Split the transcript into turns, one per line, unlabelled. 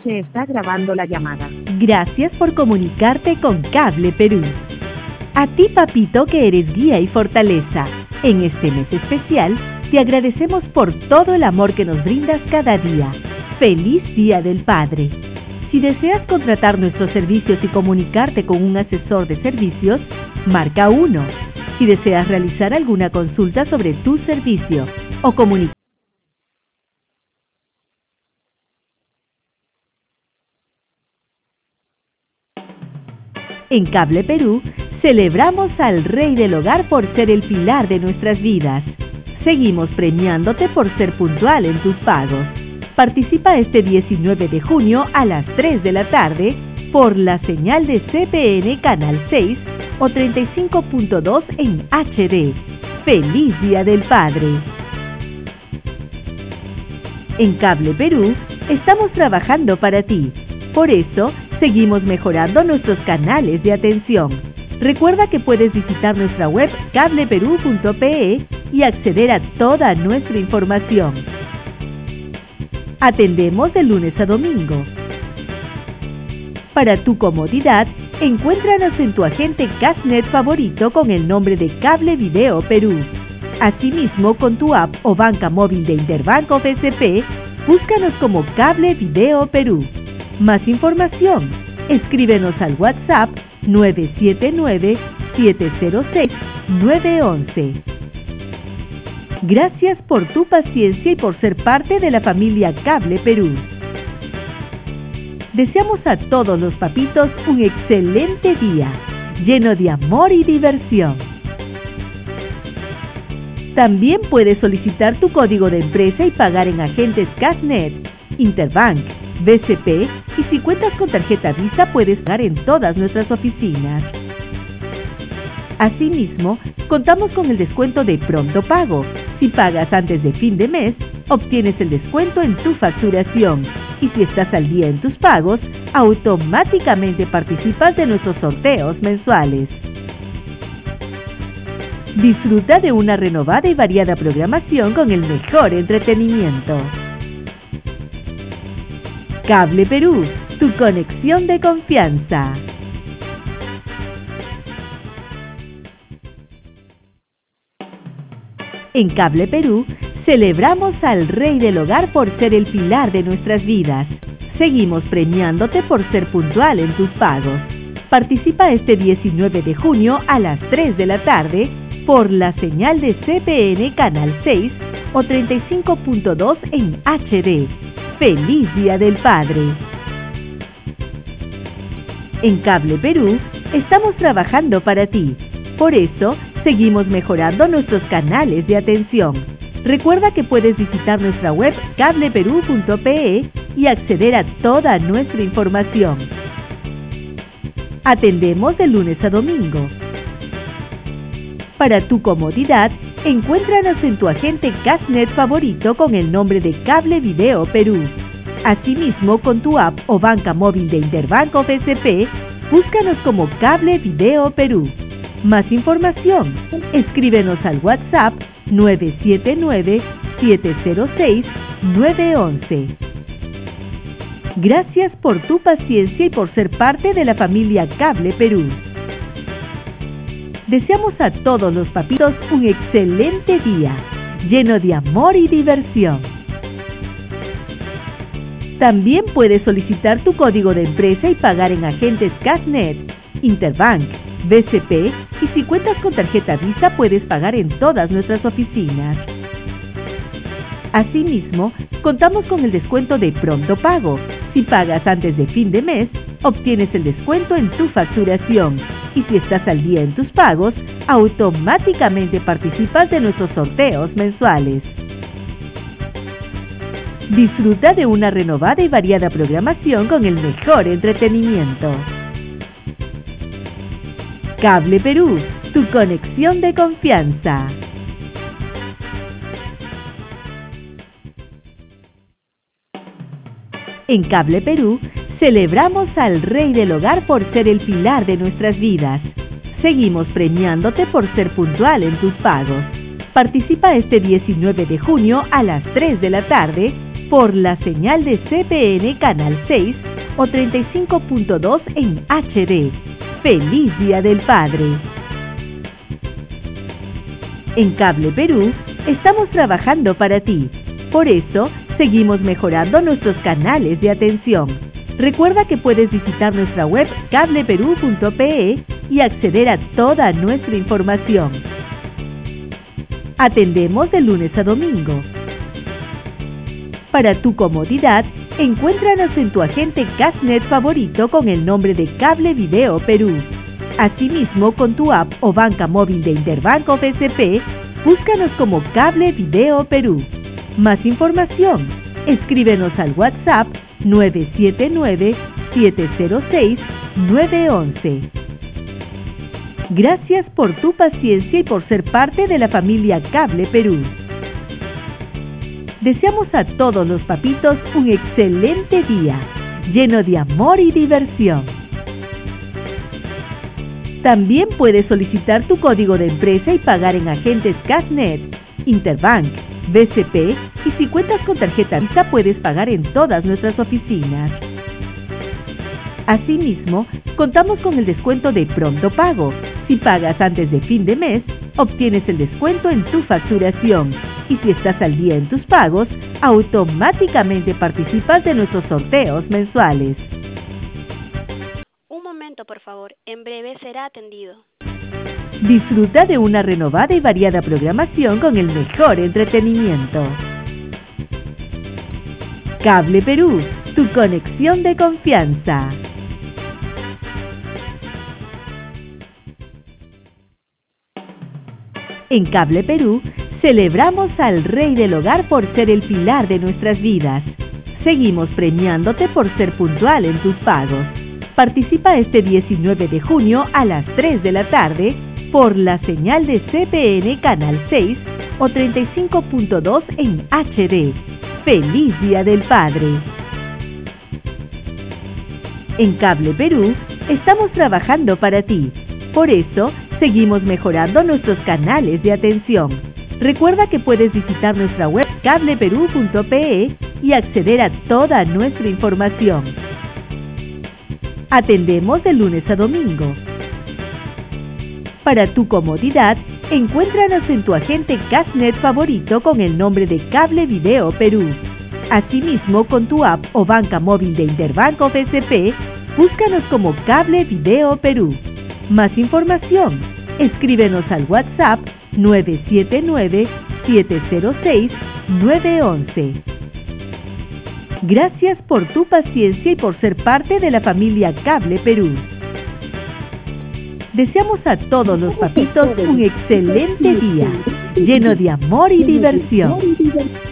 Se está grabando la llamada.
Gracias por comunicarte con Cable Perú. A ti, papito, que eres guía y fortaleza, en este mes especial, te agradecemos por todo el amor que nos brindas cada día. ¡Feliz Día del Padre! Si deseas contratar nuestros servicios y comunicarte con un asesor de servicios, marca 1. Si deseas realizar alguna consulta sobre tu servicio o comunicar. En Cable Perú, celebramos al Rey del Hogar por ser el pilar de nuestras vidas. Seguimos premiándote por ser puntual en tus pagos. Participa este 19 de junio a las 3 de la tarde por la señal de CPN Canal 6 o 35.2 en HD. ¡Feliz Día del Padre! En Cable Perú, estamos trabajando para ti. Por eso, seguimos mejorando nuestros canales de atención. Recuerda que puedes visitar nuestra web cableperú.pe y acceder a toda nuestra información. Atendemos de lunes a domingo. Para tu comodidad, encuéntranos en tu agente Cashnet favorito con el nombre de Cable Video Perú. Asimismo, con tu app o banca móvil de Interbank o BCP, búscanos como Cable Video Perú. Más información, escríbenos al WhatsApp 979-706-911. Gracias por tu paciencia y por ser parte de la familia Cable Perú. Deseamos a todos los papitos un excelente día, lleno de amor y diversión. También puedes solicitar tu código de empresa y pagar en agentes Cashnet, Interbank, BCP, y si cuentas con tarjeta Visa puedes pagar en todas nuestras oficinas. Asimismo, contamos con el descuento de pronto pago. Si pagas antes de fin de mes, obtienes el descuento en tu facturación. Y si estás al día en tus pagos, automáticamente participas de nuestros sorteos mensuales. Disfruta de una renovada y variada programación con el mejor entretenimiento. Cable Perú, tu conexión de confianza. En Cable Perú, celebramos al Rey del Hogar por ser el pilar de nuestras vidas. Seguimos premiándote por ser puntual en tus pagos. Participa este 19 de junio a las 3 de la tarde por la señal de CPN Canal 6 o 35.2 en HD. ¡Feliz Día del Padre! En Cable Perú, estamos trabajando para ti. Por eso, seguimos mejorando nuestros canales de atención. Recuerda que puedes visitar nuestra web cableperú.pe y acceder a toda nuestra información. Atendemos de lunes a domingo. Para tu comodidad, encuéntranos en tu agente Cashnet favorito con el nombre de Cable Video Perú. Asimismo, con tu app o banca móvil de Interbank o BCP, búscanos como Cable Video Perú. Más información, escríbenos al WhatsApp 979-706-911. Gracias por tu paciencia y por ser parte de la familia Cable Perú. Deseamos a todos los papitos un excelente día, lleno de amor y diversión. También puedes solicitar tu código de empresa y pagar en agentes Cashnet, Interbank, BCP, y si cuentas con tarjeta Visa puedes pagar en todas nuestras oficinas. Asimismo, contamos con el descuento de pronto pago. Si pagas antes de fin de mes, obtienes el descuento en tu facturación. Y si estás al día en tus pagos, automáticamente participas de nuestros sorteos mensuales. Disfruta de una renovada y variada programación con el mejor entretenimiento. Cable Perú, tu conexión de confianza. En Cable Perú, celebramos al Rey del Hogar por ser el pilar de nuestras vidas. Seguimos premiándote por ser puntual en tus pagos. Participa este 19 de junio a las 3 de la tarde por la señal de CPN Canal 6 o 35.2 en HD. ¡Feliz Día del Padre! En Cable Perú estamos trabajando para ti. Por eso, seguimos mejorando nuestros canales de atención. Recuerda que puedes visitar nuestra web cableperú.pe y acceder a toda nuestra información. Atendemos de lunes a domingo. Para tu comodidad, encuéntranos en tu agente Castnet favorito con el nombre de Cable Video Perú. Asimismo, con tu app o banca móvil de Interbanco FSP, búscanos como Cable Video Perú. Más información, escríbenos al WhatsApp 979-706-911. Gracias por tu paciencia y por ser parte de la familia Cable Perú. Deseamos a todos los papitos un excelente día, lleno de amor y diversión. También puedes solicitar tu código de empresa y pagar en agentes Castnet, Interbank, BCP y si cuentas con tarjeta Visa puedes pagar en todas nuestras oficinas. Asimismo, contamos con el descuento de pronto pago. Si pagas antes de fin de mes, obtienes el descuento en tu facturación. Y si estás al día en tus pagos, automáticamente participas de nuestros sorteos mensuales.
Un momento, por favor. En breve será atendido.
Disfruta de una renovada y variada programación con el mejor entretenimiento. Cable Perú, tu conexión de confianza. En Cable Perú, celebramos al Rey del Hogar por ser el pilar de nuestras vidas. Seguimos premiándote por ser puntual en tus pagos. Participa este 19 de junio a las 3 de la tarde por la señal de CPN Canal 6 o 35.2 en HD. ¡Feliz Día del Padre! En Cable Perú estamos trabajando para ti. Por eso, seguimos mejorando nuestros canales de atención. Recuerda que puedes visitar nuestra web cableperú.pe y acceder a toda nuestra información. Atendemos de lunes a domingo. Para tu comodidad, encuéntranos en tu agente Castnet favorito con el nombre de Cable Video Perú. Asimismo, con tu app o banca móvil de Interbanco FSP, búscanos como Cable Video Perú. Más información, escríbenos al WhatsApp 979-706-911. Gracias por tu paciencia y por ser parte de la familia Cable Perú. Deseamos a todos los papitos un excelente día, lleno de amor y diversión.